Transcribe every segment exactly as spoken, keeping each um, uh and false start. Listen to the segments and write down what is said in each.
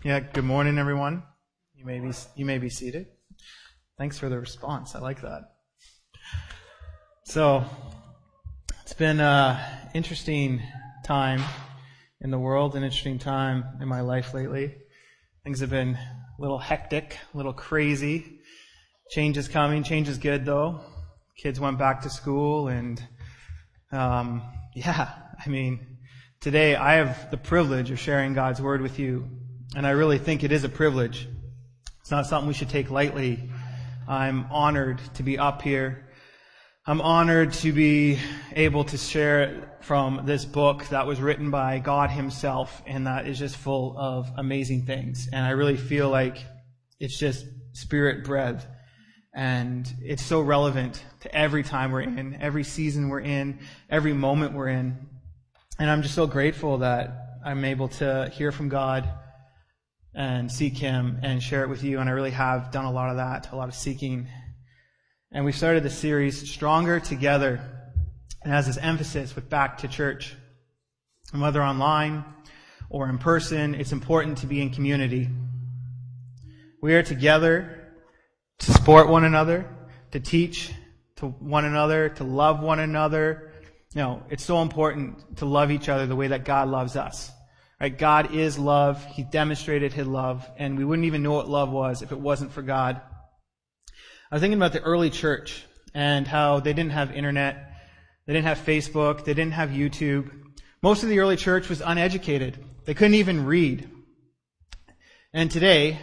Yeah, good morning, everyone. You may be you may be seated. Thanks for the response. I like that. So, it's been an interesting time in the world, an interesting time in my life lately. Things have been a little hectic, a little crazy. Change is coming. Change is good, though. Kids went back to school, and um, yeah, I mean, today I have the privilege of sharing God's Word with you. And I really think it is a privilege. It's not something we should take lightly. I'm honored to be up here. I'm honored to be able to share from this book that was written by God Himself, and that is just full of amazing things. And I really feel like it's just spirit bread. And it's so relevant to every time we're in, every season we're in, every moment we're in. And I'm just so grateful that I'm able to hear from God and seek Him and share it with you. And I really have done a lot of that, a lot of seeking. And we started the series, Stronger Together. It has this emphasis with back to church. And whether online or in person, it's important to be in community. We are together to support one another, to teach to one another, to love one another. You know, it's so important to love each other the way that God loves us. Right? God is love. He demonstrated His love, and we wouldn't even know what love was if it wasn't for God. I was thinking about the early church and how they didn't have internet, they didn't have Facebook, they didn't have YouTube. Most of the early church was uneducated. They couldn't even read. And today,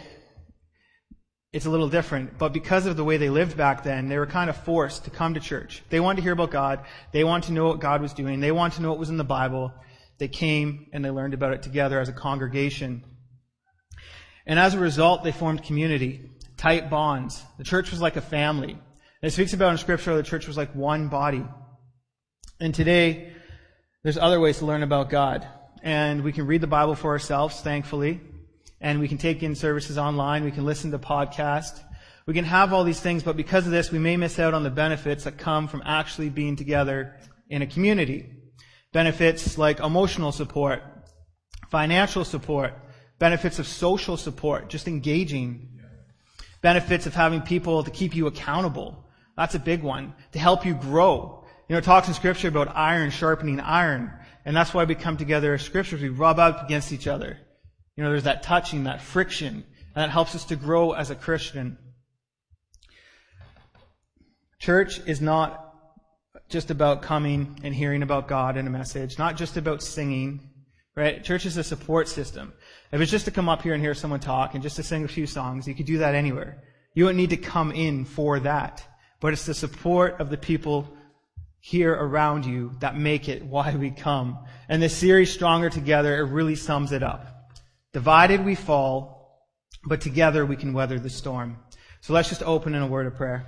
it's a little different, but because of the way they lived back then, they were kind of forced to come to church. They wanted to hear about God. They wanted to know what God was doing. They wanted to know what was in the Bible. They came and they learned about it together as a congregation. And as a result, they formed community, tight bonds. The church was like a family. And it speaks about in Scripture the church was like one body. And today, there's other ways to learn about God. And we can read the Bible for ourselves, thankfully. And we can take in services online. We can listen to podcasts. We can have all these things, but because of this, we may miss out on the benefits that come from actually being together in a community. Benefits like emotional support, financial support, benefits of social support, just engaging. Benefits of having people to keep you accountable. That's a big one. To help you grow. You know, it talks in Scripture about iron sharpening iron. And that's why we come together as Scriptures. We rub up against each other. You know, there's that touching, that friction. And that helps us to grow as a Christian. Church is not just about coming and hearing about God in a message. Not just about singing. Right? Church is a support system. If it's just to come up here and hear someone talk and just to sing a few songs, you could do that anywhere. You don't need to come in for that. But it's the support of the people here around you that make it why we come. And this series, Stronger Together, it really sums it up. Divided we fall, but together we can weather the storm. So let's just open in a word of prayer.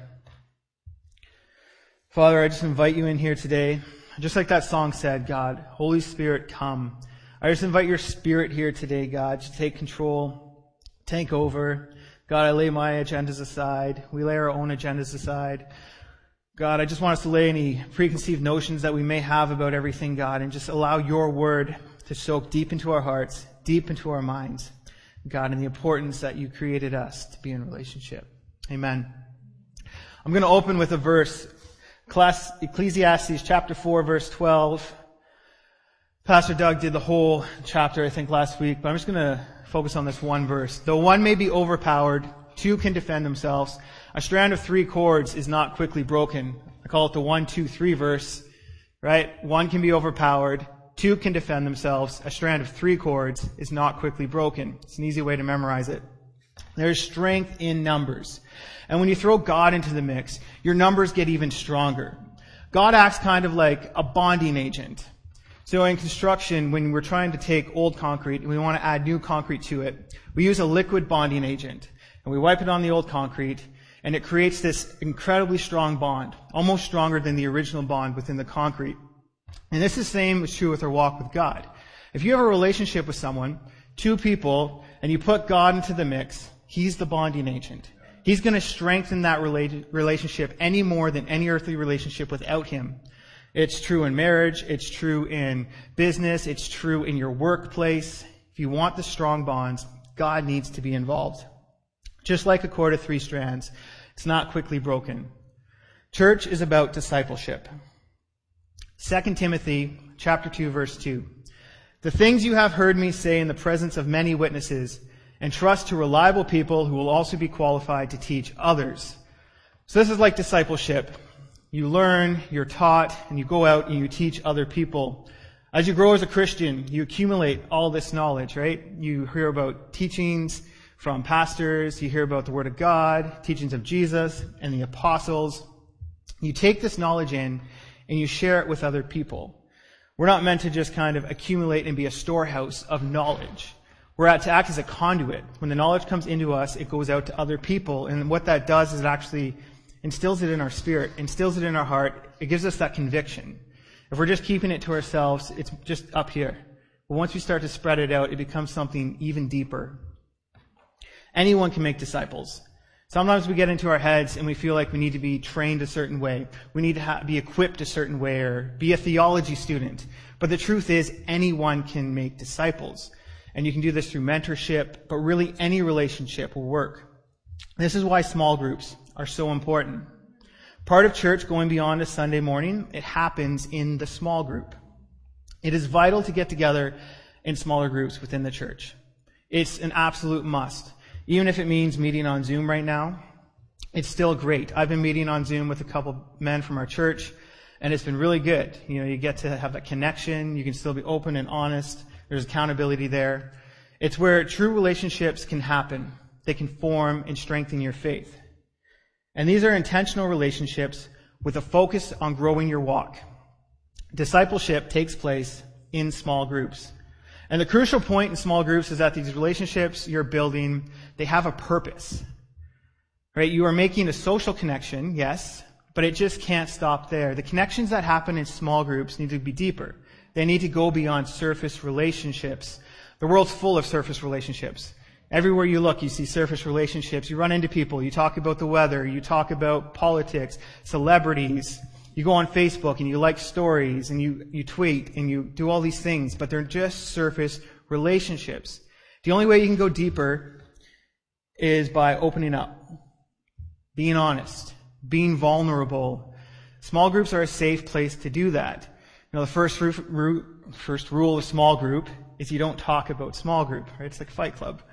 Father, I just invite you in here today. Just like that song said, God, Holy Spirit, come. I just invite your Spirit here today, God, to take control, take over. God, I lay my agendas aside. We lay our own agendas aside. God, I just want us to lay any preconceived notions that we may have about everything, God, and just allow your word to soak deep into our hearts, deep into our minds, God, and the importance that you created us to be in relationship. Amen. I'm going to open with a verse, Ecclesiastes chapter four, verse twelve. Pastor Doug did the whole chapter, I think, last week, but I'm just going to focus on this one verse. Though one may be overpowered, two can defend themselves. A strand of three cords is not quickly broken. I call it the one, two, three verse, right? One can be overpowered, two can defend themselves. A strand of three cords is not quickly broken. It's an easy way to memorize it. There's strength in numbers. And when you throw God into the mix, your numbers get even stronger. God acts kind of like a bonding agent. So in construction, when we're trying to take old concrete and we want to add new concrete to it, we use a liquid bonding agent. And we wipe it on the old concrete, and it creates this incredibly strong bond, almost stronger than the original bond within the concrete. And this is the same is true with our walk with God. If you have a relationship with someone, two people, and you put God into the mix, He's the bonding agent. He's going to strengthen that relationship any more than any earthly relationship without Him. It's true in marriage. It's true in business. It's true in your workplace. If you want the strong bonds, God needs to be involved. Just like a cord of three strands, it's not quickly broken. Church is about discipleship. Second Timothy chapter two, verse two. The things you have heard me say in the presence of many witnesses, entrust to reliable people who will also be qualified to teach others. So this is like discipleship. You learn, you're taught, and you go out and you teach other people. As you grow as a Christian, you accumulate all this knowledge, right? You hear about teachings from pastors, you hear about the Word of God, teachings of Jesus and the apostles. You take this knowledge in and you share it with other people. We're not meant to just kind of accumulate and be a storehouse of knowledge. We're out to act as a conduit. When the knowledge comes into us, it goes out to other people. And what that does is it actually instills it in our spirit, instills it in our heart. It gives us that conviction. If we're just keeping it to ourselves, it's just up here. But once we start to spread it out, it becomes something even deeper. Anyone can make disciples. Sometimes we get into our heads and we feel like we need to be trained a certain way. We need to ha- be equipped a certain way or be a theology student. But the truth is, anyone can make disciples. And you can do this through mentorship, but really any relationship will work. This is why small groups are so important. Part of church going beyond a Sunday morning, it happens in the small group. It is vital to get together in smaller groups within the church. It's an absolute must. Even if it means meeting on Zoom right now, it's still great. I've been meeting on Zoom with a couple men from our church, and it's been really good. You know, you get to have that connection. You can still be open and honest. There's accountability there. It's where true relationships can happen. They can form and strengthen your faith. And these are intentional relationships with a focus on growing your walk. Discipleship takes place in small groups. And the crucial point in small groups is that these relationships you're building, they have a purpose. Right? You are making a social connection, yes, but it just can't stop there. The connections that happen in small groups need to be deeper. They need to go beyond surface relationships. The world's full of surface relationships. Everywhere you look, you see surface relationships. You run into people. You talk about the weather. You talk about politics, celebrities. You go on Facebook and you like stories and you, you tweet and you do all these things, but they're just surface relationships. The only way you can go deeper is by opening up, being honest, being vulnerable. Small groups are a safe place to do that. You know, the first, ru- first rule of small group is you don't talk about small group, right? It's like Fight Club.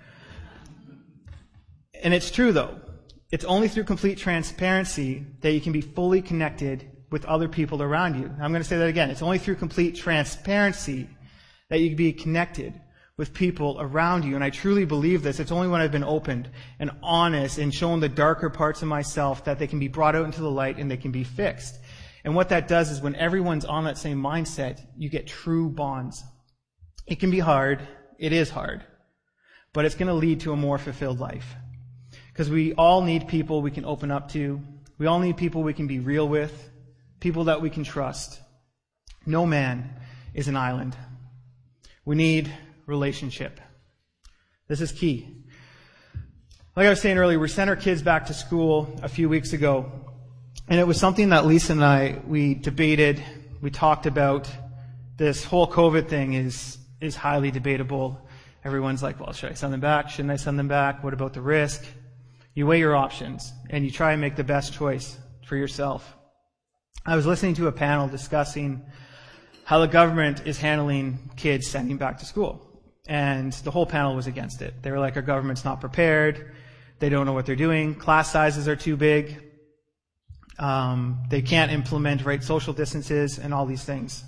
And it's true, though. It's only through complete transparency that you can be fully connected with other people around you. I'm going to say that again. It's only through complete transparency that you can be connected with people around you. And I truly believe this. It's only when I've been opened and honest and shown the darker parts of myself that they can be brought out into the light and they can be fixed. And what that does is when everyone's on that same mindset, you get true bonds. It can be hard. It is hard. But it's going to lead to a more fulfilled life. Because we all need people we can open up to. We all need people we can be real with. People that we can trust. No man is an island. We need relationship. This is key. Like I was saying earlier, we sent our kids back to school a few weeks ago. And it was something that Lisa and I, we debated, we talked about. This whole COVID thing is, is highly debatable. Everyone's like, well, should I send them back? Shouldn't I send them back? What about the risk? You weigh your options, and you try and make the best choice for yourself. I was listening to a panel discussing how the government is handling kids sending back to school. And the whole panel was against it. They were like, our government's not prepared. They don't know what they're doing. Class sizes are too big. Um, they can't implement right social distances and all these things.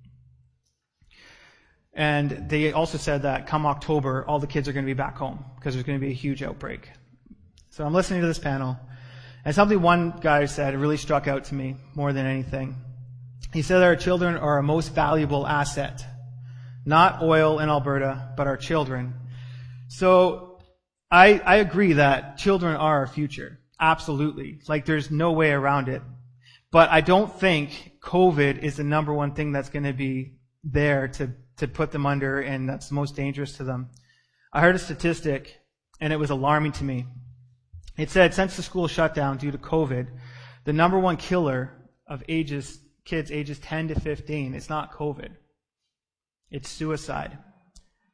And they also said that come October, all the kids are going to be back home because there's going to be a huge outbreak. So I'm listening to this panel, and something one guy said really struck out to me more than anything. He said that our children are our most valuable asset. Not oil in Alberta, but our children. So I, I agree that children are our future. Absolutely. Like there's no way around it. But I don't think COVID is the number one thing that's going to be there to, to put them under and that's most dangerous to them. I heard a statistic, and it was alarming to me. It said since the school shut down due to COVID, the number one killer of ages, kids ages ten to fifteen, it's not COVID. It's suicide.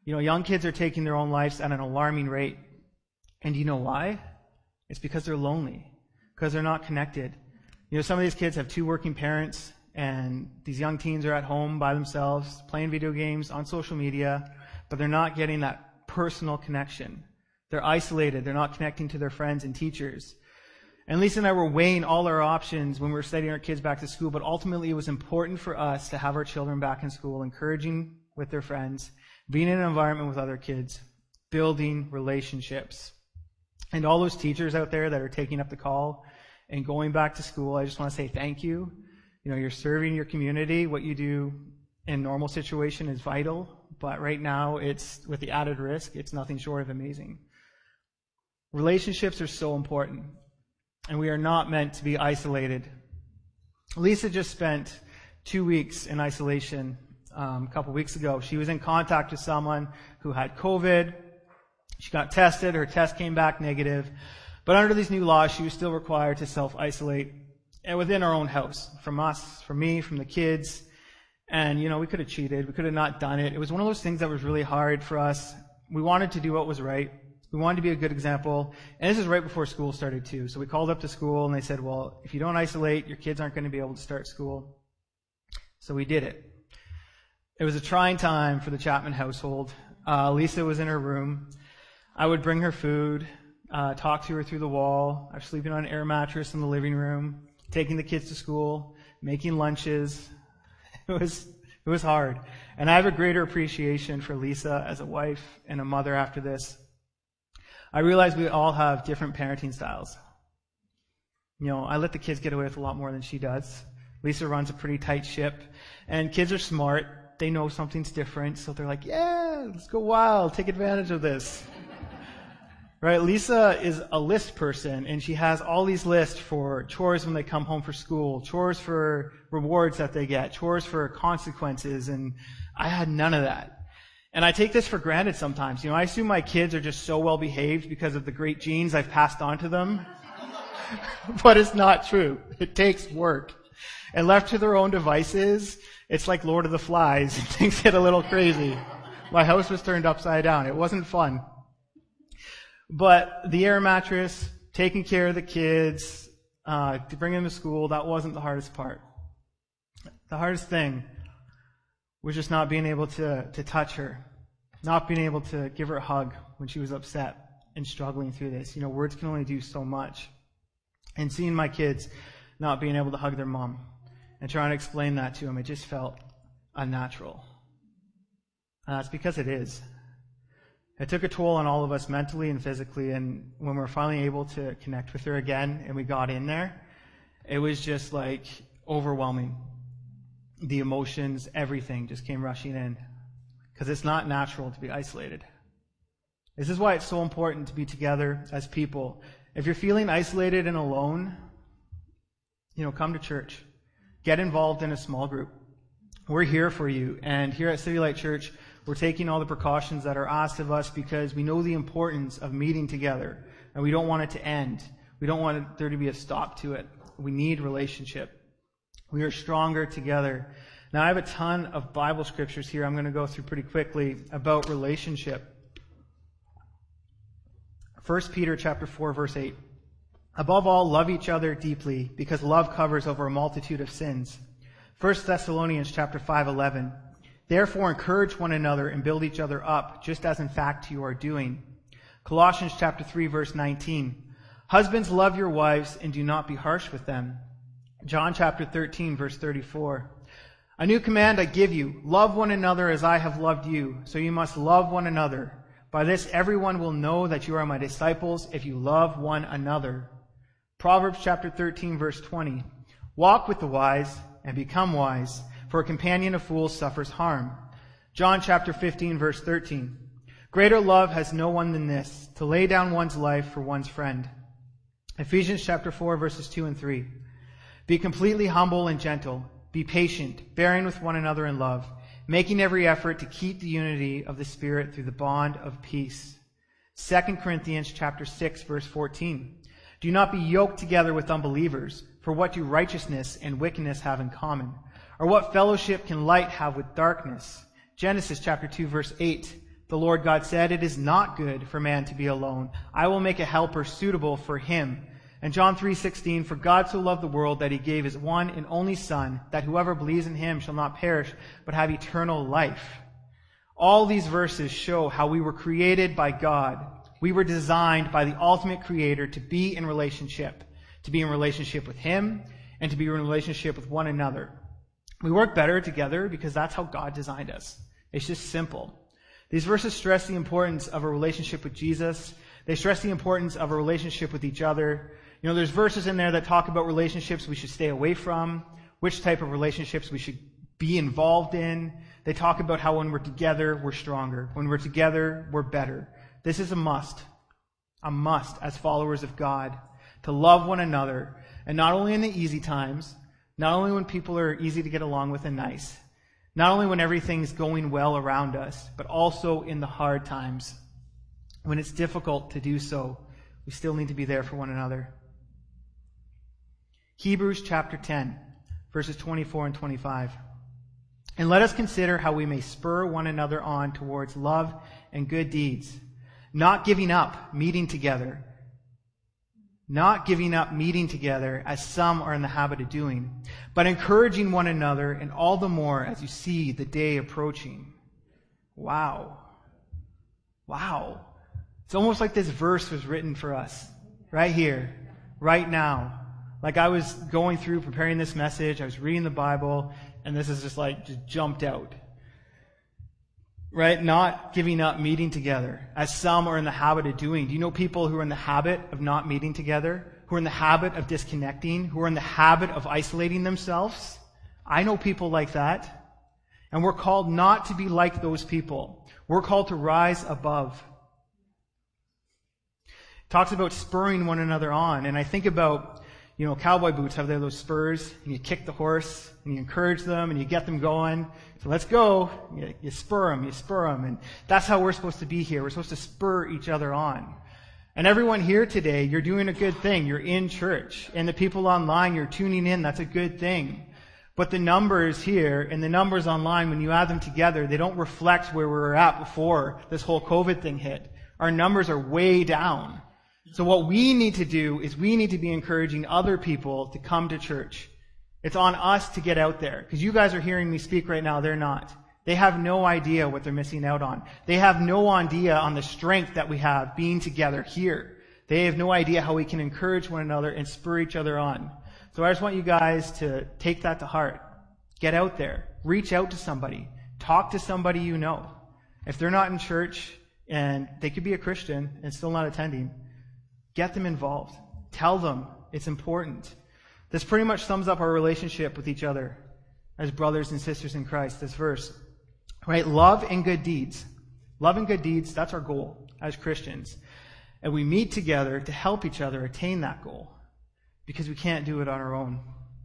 You know, young kids are taking their own lives at an alarming rate. And do you know why? It's because they're lonely, because they're not connected. You know, some of these kids have two working parents, and these young teens are at home by themselves, playing video games, on social media, but they're not getting that personal connection. They're isolated. They're not connecting to their friends and teachers. And Lisa and I were weighing all our options when we were sending our kids back to school, but ultimately it was important for us to have our children back in school, encouraging with their friends, being in an environment with other kids, building relationships. And all those teachers out there that are taking up the call and going back to school, I just want to say thank you. You know, you're serving your community. What you do in normal situation is vital, but right now it's, with the added risk, it's nothing short of amazing. Relationships are so important, and we are not meant to be isolated. Lisa just spent two weeks in isolation um, a couple weeks ago. She was in contact with someone who had COVID. She got tested. Her test came back negative. But under these new laws, she was still required to self-isolate, and within our own house, from us, from me, from the kids. And, you know, we could have cheated. We could have not done it. It was one of those things that was really hard for us. We wanted to do what was right. We wanted to be a good example. And this is right before school started, too. So we called up to school, and they said, well, if you don't isolate, your kids aren't going to be able to start school. So we did it. It was a trying time for the Chapman household. Uh, Lisa was in her room. I would bring her food, uh, talk to her through the wall. I was sleeping on an air mattress in the living room, taking the kids to school, making lunches. It was, it was hard. And I have a greater appreciation for Lisa as a wife and a mother after this. I realize we all have different parenting styles. You know, I let the kids get away with a lot more than she does. Lisa runs a pretty tight ship, and kids are smart. They know something's different, so they're like, yeah, let's go wild, take advantage of this. Right? Lisa is a list person, and she has all these lists for chores when they come home for school, chores for rewards that they get, chores for consequences, and I had none of that. And I take this for granted sometimes. You know, I assume my kids are just so well behaved because of the great genes I've passed on to them. But it's not true. It takes work. And left to their own devices, it's like Lord of the Flies. Things get a little crazy. My house was turned upside down. It wasn't fun. But the air mattress, taking care of the kids, uh, to bring them to school, that wasn't the hardest part. The hardest thing was just not being able to, to touch her, not being able to give her a hug when she was upset and struggling through this. You know, words can only do so much. And seeing my kids not being able to hug their mom and trying to explain that to them, it just felt unnatural. And that's because it is. It took a toll on all of us mentally and physically, and when we were finally able to connect with her again and we got in there, it was just like overwhelming. The emotions, everything just came rushing in, because it's not natural to be isolated. This is why it's so important to be together as people. If you're feeling isolated and alone, you know, come to church. Get involved in a small group. We're here for you. And here at City Light Church, we're taking all the precautions that are asked of us because we know the importance of meeting together, and we don't want it to end. We don't want there to be a stop to it. We need relationship. We are stronger together. Now, I have a ton of Bible scriptures here I'm going to go through pretty quickly about relationship. First Peter chapter four, verse eight. Above all, love each other deeply, because love covers over a multitude of sins. First Thessalonians chapter five, eleven. Therefore, encourage one another and build each other up, just as in fact you are doing. Colossians chapter three, verse nineteen. Husbands, love your wives and do not be harsh with them. John chapter thirteen, verse thirty-four. A new command I give you, love one another as I have loved you, so you must love one another. By this everyone will know that you are my disciples if you love one another. Proverbs chapter thirteen, verse twenty. Walk with the wise and become wise, for a companion of fools suffers harm. John chapter fifteen, verse thirteen. Greater love has no one than this, to lay down one's life for one's friend. Ephesians chapter four, verses two and three. Be completely humble and gentle. Be patient, bearing with one another in love, making every effort to keep the unity of the Spirit through the bond of peace. Second Corinthians chapter six, verse fourteen. Do not be yoked together with unbelievers, for what do righteousness and wickedness have in common? Or what fellowship can light have with darkness? Genesis chapter two, verse eight. The Lord God said, "It is not good for man to be alone. I will make a helper suitable for him." And John three sixteen, "For God so loved the world that he gave his one and only Son, that whoever believes in him shall not perish, but have eternal life." All these verses show how we were created by God. We were designed by the ultimate Creator to be in relationship, to be in relationship with him, and to be in relationship with one another. We work better together because that's how God designed us. It's just simple. These verses stress the importance of a relationship with Jesus. They stress the importance of a relationship with each other. You know, there's verses in there that talk about relationships we should stay away from, which type of relationships we should be involved in. They talk about how when we're together, we're stronger. When we're together, we're better. This is a must. A must as followers of God, to love one another, and not only in the easy times, not only when people are easy to get along with and nice, not only when everything's going well around us, but also in the hard times. When it's difficult to do so, we still need to be there for one another. Hebrews chapter ten, verses twenty-four and twenty-five. "And let us consider how we may spur one another on towards love and good deeds, not giving up meeting together, not giving up meeting together as some are in the habit of doing, but encouraging one another, and all the more as you see the day approaching." Wow. Wow. It's almost like this verse was written for us right here, right now. Like I was going through preparing this message, I was reading the Bible, and this is just like, just jumped out. Right? Not giving up meeting together, as some are in the habit of doing. Do you know people who are in the habit of not meeting together? Who are in the habit of disconnecting? Who are in the habit of isolating themselves? I know people like that. And we're called not to be like those people. We're called to rise above. It talks about spurring one another on. And I think about, you know, cowboy boots have those spurs, and you kick the horse, and you encourage them, and you get them going. So let's go. You, you spur them, you spur them. And that's how we're supposed to be here. We're supposed to spur each other on. And everyone here today, you're doing a good thing. You're in church. And the people online, you're tuning in. That's a good thing. But the numbers here and the numbers online, when you add them together, they don't reflect where we were at before this whole COVID thing hit. Our numbers are way down. So what we need to do is we need to be encouraging other people to come to church. It's on us to get out there. Because you guys are hearing me speak right now. They're not. They have no idea what they're missing out on. They have no idea on the strength that we have being together here. They have no idea how we can encourage one another and spur each other on. So I just want you guys to take that to heart. Get out there. Reach out to somebody. Talk to somebody you know. If they're not in church and they could be a Christian and still not attending, get them involved. Tell them it's important. This pretty much sums up our relationship with each other as brothers and sisters in Christ, this verse. Right? Love and good deeds. Love and good deeds, that's our goal as Christians. And we meet together to help each other attain that goal because we can't do it on our own.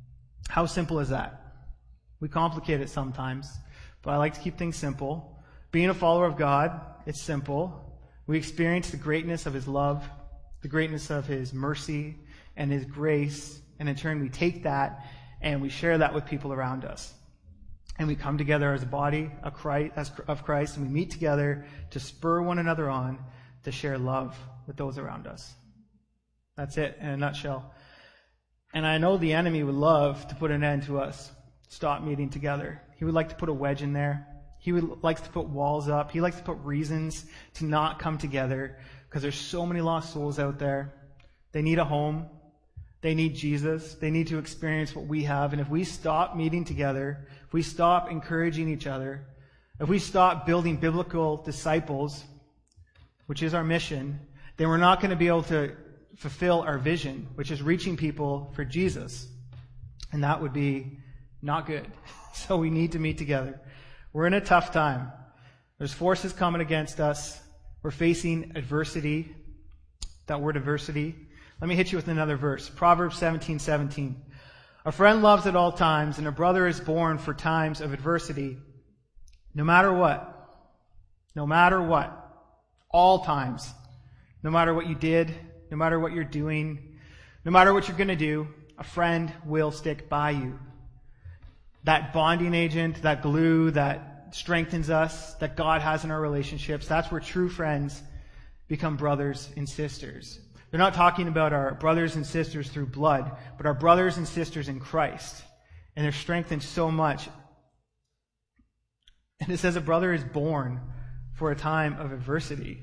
How simple is that? We complicate it sometimes, but I like to keep things simple. Being a follower of God, it's simple. We experience the greatness of His love, the greatness of His mercy and His grace, and in turn we take that and we share that with people around us. And we come together as a body of Christ, and we meet together to spur one another on to share love with those around us. That's it in a nutshell. And I know the enemy would love to put an end to us. Stop meeting together. He would like to put a wedge in there. He would likes to put walls up. He likes to put reasons to not come together because there's so many lost souls out there. They need a home. They need Jesus. They need to experience what we have. And if we stop meeting together, if we stop encouraging each other, if we stop building biblical disciples, which is our mission, then we're not going to be able to fulfill our vision, which is reaching people for Jesus. And that would be not good. So we need to meet together. We're in a tough time. There's forces coming against us. We're facing adversity. That word adversity. Let me hit you with another verse. Proverbs seventeen seventeen. A friend loves at all times, and a brother is born for times of adversity. No matter what. No matter what. All times. No matter what you did, no matter what you're doing, no matter what you're going to do, a friend will stick by you. That bonding agent, that glue, that strengthens us, that God has in our relationships. That's where true friends become brothers and sisters. They're not talking about our brothers and sisters through blood, but our brothers and sisters in Christ. And they're strengthened so much. And it says a brother is born for a time of adversity.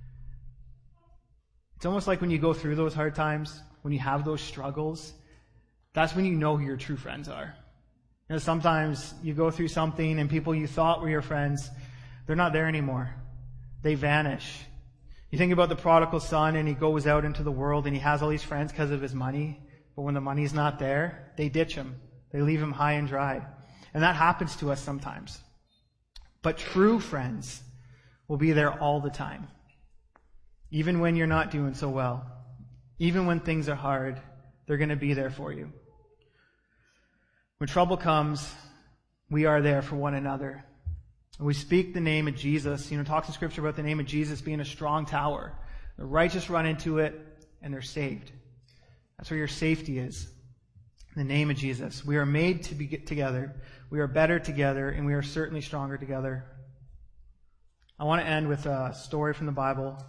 It's almost like when you go through those hard times, when you have those struggles, that's when you know who your true friends are. You know, sometimes you go through something and people you thought were your friends, they're not there anymore. They vanish. You think about the prodigal son, and he goes out into the world and he has all these friends because of his money. But when the money's not there, they ditch him. They leave him high and dry. And that happens to us sometimes. But true friends will be there all the time. Even when you're not doing so well. Even when things are hard, they're going to be there for you. When trouble comes, we are there for one another. And we speak the name of Jesus. You know, it talks in Scripture about the name of Jesus being a strong tower. The righteous run into it, and they're saved. That's where your safety is. In the name of Jesus. We are made to be together. We are better together, and we are certainly stronger together. I want to end with a story from the Bible.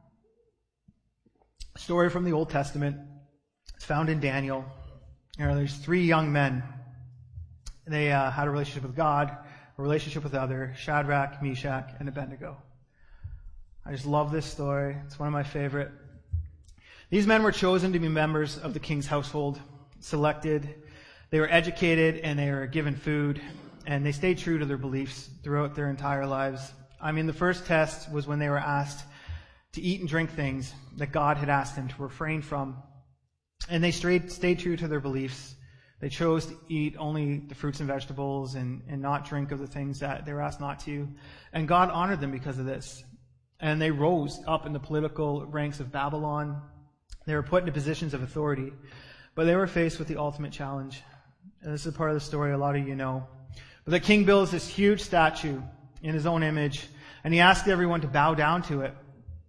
A story from the Old Testament. It's found in Daniel. You know, there's three young men. They uh, had a relationship with God, a relationship with others, Shadrach, Meshach, and Abednego. I just love this story. It's one of my favorite. These men were chosen to be members of the king's household, selected. They were educated and they were given food, and they stayed true to their beliefs throughout their entire lives. I mean, the first test was when they were asked to eat and drink things that God had asked them to refrain from. And they stayed, stayed true to their beliefs. They chose to eat only the fruits and vegetables and, and not drink of the things that they were asked not to. And God honored them because of this. And they rose up in the political ranks of Babylon. They were put into positions of authority. But they were faced with the ultimate challenge. And this is part of the story a lot of you know. But the king builds this huge statue in his own image, and he asked everyone to bow down to it.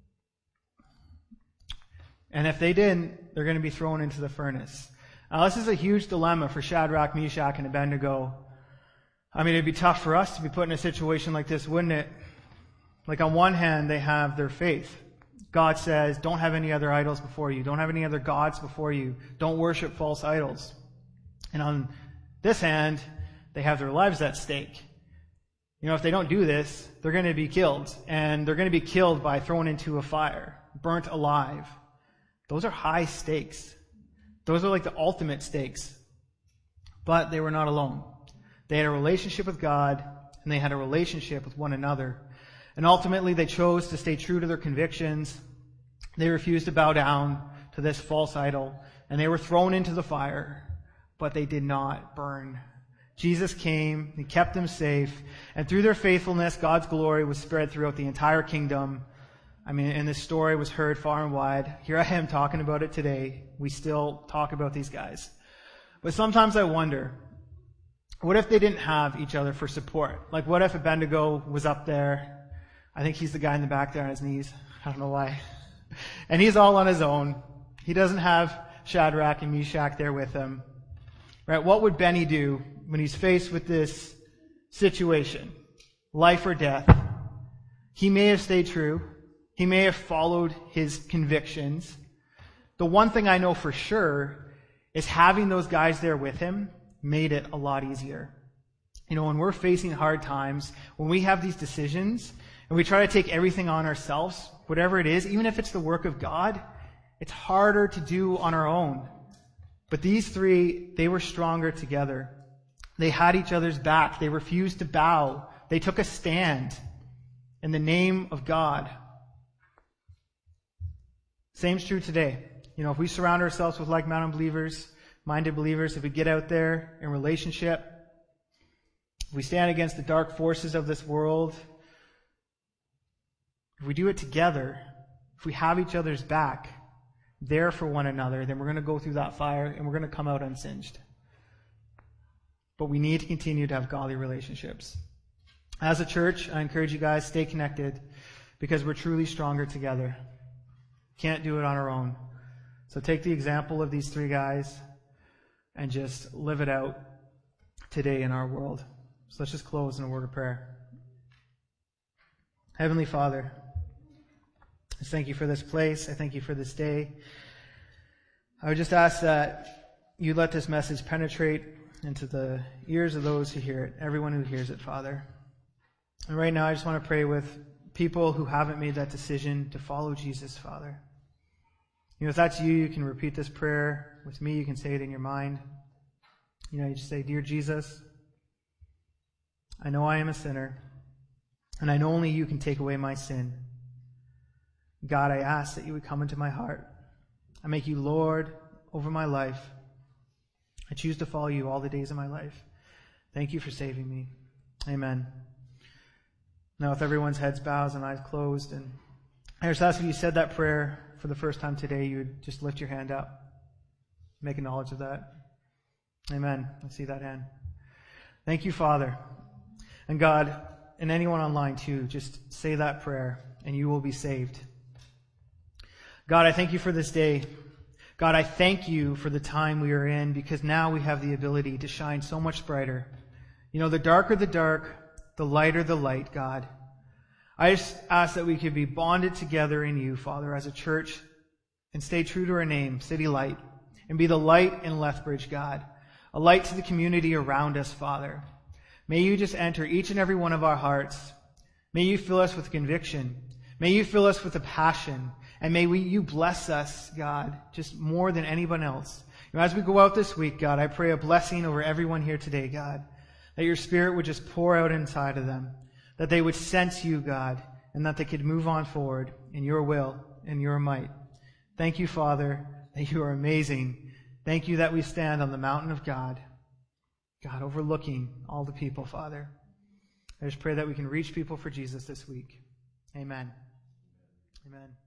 And if they didn't, they're going to be thrown into the furnace. Now, this is a huge dilemma for Shadrach, Meshach, and Abednego. I mean, it'd be tough for us to be put in a situation like this, wouldn't it? Like, on one hand, they have their faith. God says, don't have any other idols before you. Don't have any other gods before you. Don't worship false idols. And on this hand, they have their lives at stake. You know, if they don't do this, they're going to be killed. And they're going to be killed by thrown into a fire, burnt alive. Those are high stakes. Those are like the ultimate stakes. But they were not alone. They had a relationship with God, and they had a relationship with one another. And ultimately, they chose to stay true to their convictions. They refused to bow down to this false idol, and they were thrown into the fire, but they did not burn. Jesus came, He kept them safe, and through their faithfulness, God's glory was spread throughout the entire kingdom. I mean, and this story was heard far and wide. Here I am talking about it today. We still talk about these guys. But sometimes I wonder, what if they didn't have each other for support? Like, what if Abednego was up there? I think he's the guy in the back there on his knees. I don't know why. And he's all on his own. He doesn't have Shadrach and Meshach there with him. Right? What would Benny do when he's faced with this situation? Life or death? He may have stayed true. He may have followed his convictions. The one thing I know for sure is having those guys there with him made it a lot easier. You know, when we're facing hard times, when we have these decisions, and we try to take everything on ourselves, whatever it is, even if it's the work of God, it's harder to do on our own. But these three, they were stronger together. They had each other's back. They refused to bow. They took a stand in the name of God. Same's true today. You know, if we surround ourselves with like-minded believers, minded believers, if we get out there in relationship, if we stand against the dark forces of this world, if we do it together, if we have each other's back, there for one another, then we're going to go through that fire and we're going to come out unsinged. But we need to continue to have godly relationships. As a church, I encourage you guys, stay connected because we're truly stronger together. Can't do it on our own. So take the example of these three guys and just live it out today in our world. So let's just close in a word of prayer. Heavenly Father, I thank you for this place. I thank you for this day. I would just ask that you let this message penetrate into the ears of those who hear it, everyone who hears it, Father. And right now I just want to pray with people who haven't made that decision to follow Jesus, Father. You know, if that's you, you can repeat this prayer with me. You can say it in your mind. You know, you just say, Dear Jesus, I know I am a sinner, and I know only you can take away my sin. God, I ask that you would come into my heart. I make you Lord over my life. I choose to follow you all the days of my life. Thank you for saving me. Amen. Now, with everyone's heads bowed and eyes closed, and I just ask if you said that prayer for the first time today, you would just lift your hand up. Make a knowledge of that. Amen. I see that hand. Thank you, Father. And God, and anyone online too, just say that prayer and you will be saved. God, I thank you for this day. God, I thank you for the time we are in, because now we have the ability to shine so much brighter. You know, the darker the dark, the lighter the light, God. I just ask that we could be bonded together in you, Father, as a church, and stay true to our name, City Light, and be the light in Lethbridge, God. A light to the community around us, Father. May you just enter each and every one of our hearts. May you fill us with conviction. May you fill us with a passion. And may we, you bless us, God, just more than anyone else. You know, as we go out this week, God, I pray a blessing over everyone here today, God, that your Spirit would just pour out inside of them, that they would sense you, God, and that they could move on forward in your will and your might. Thank you, Father, that you are amazing. Thank you that we stand on the mountain of God, God, overlooking all the people, Father. I just pray that we can reach people for Jesus this week. Amen. Amen.